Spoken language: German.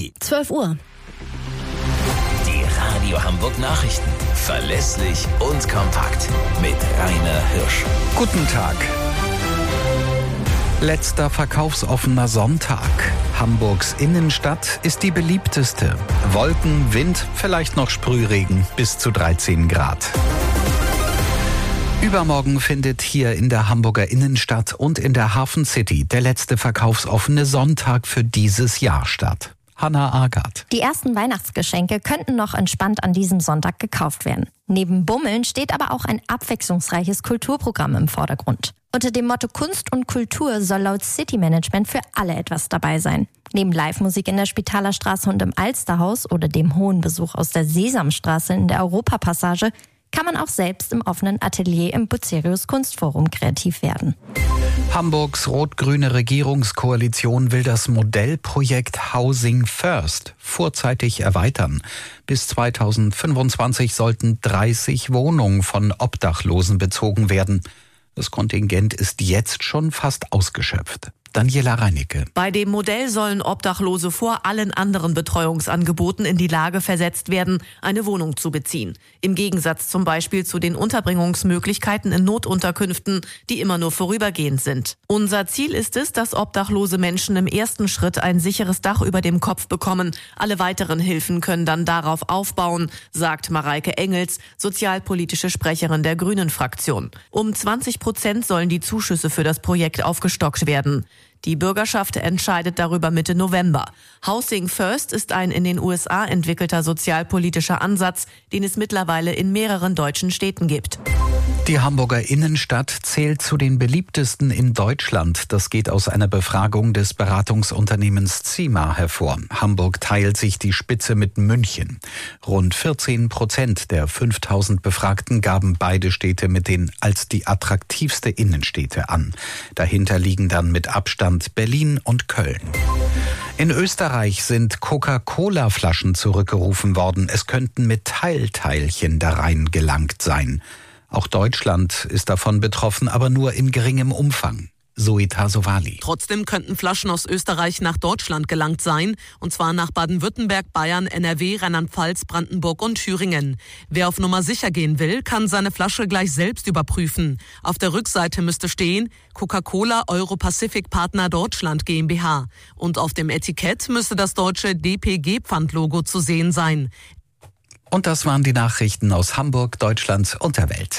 Sophie. 12 Uhr. Die Radio Hamburg Nachrichten. Verlässlich und kompakt. Mit Rainer Hirsch. Guten Tag. Letzter verkaufsoffener Sonntag. Hamburgs Innenstadt ist die beliebteste. Wolken, Wind, vielleicht noch Sprühregen bis zu 13 Grad. Übermorgen findet hier in der Hamburger Innenstadt und in der Hafen City der letzte verkaufsoffene Sonntag für dieses Jahr statt. Hannah Agath. Die ersten Weihnachtsgeschenke könnten noch entspannt an diesem Sonntag gekauft werden. Neben Bummeln steht aber auch ein abwechslungsreiches Kulturprogramm im Vordergrund. Unter dem Motto Kunst und Kultur soll laut City Management für alle etwas dabei sein. Neben Live-Musik in der Spitaler Straße und im Alsterhaus oder dem hohen Besuch aus der Sesamstraße in der Europapassage kann man auch selbst im offenen Atelier im Bucerius Kunstforum kreativ werden. Hamburgs rot-grüne Regierungskoalition will das Modellprojekt Housing First vorzeitig erweitern. Bis 2025 sollten 30 Wohnungen von Obdachlosen bezogen werden. Das Kontingent ist jetzt schon fast ausgeschöpft. Daniela Reinicke. Bei dem Modell sollen Obdachlose vor allen anderen Betreuungsangeboten in die Lage versetzt werden, eine Wohnung zu beziehen. Im Gegensatz zum Beispiel zu den Unterbringungsmöglichkeiten in Notunterkünften, die immer nur vorübergehend sind. Unser Ziel ist es, dass obdachlose Menschen im ersten Schritt ein sicheres Dach über dem Kopf bekommen. Alle weiteren Hilfen können dann darauf aufbauen, sagt Mareike Engels, sozialpolitische Sprecherin der Grünen-Fraktion. Um 20% sollen die Zuschüsse für das Projekt aufgestockt werden. Die Bürgerschaft entscheidet darüber Mitte November. Housing First ist ein in den USA entwickelter sozialpolitischer Ansatz, den es mittlerweile in mehreren deutschen Städten gibt. Die Hamburger Innenstadt zählt zu den beliebtesten in Deutschland. Das geht aus einer Befragung des Beratungsunternehmens Zima hervor. Hamburg teilt sich die Spitze mit München. Rund 14% der 5000 Befragten gaben beide Städte mit den als die attraktivste Innenstädte an. Dahinter liegen dann mit Abstand Berlin und Köln. In Österreich sind Coca-Cola-Flaschen zurückgerufen worden. Es könnten Metallteilchen da rein gelangt sein. Auch Deutschland ist davon betroffen, aber nur in geringem Umfang. Zoe Tassovali. Trotzdem könnten Flaschen aus Österreich nach Deutschland gelangt sein, und zwar nach Baden-Württemberg, Bayern, NRW, Rheinland-Pfalz, Brandenburg und Thüringen. Wer auf Nummer sicher gehen will, kann seine Flasche gleich selbst überprüfen. Auf der Rückseite müsste stehen Coca-Cola Euro-Pacific Partner Deutschland GmbH. Und auf dem Etikett müsste das deutsche DPG-Pfandlogo zu sehen sein. Und das waren die Nachrichten aus Hamburg, Deutschland und der Welt.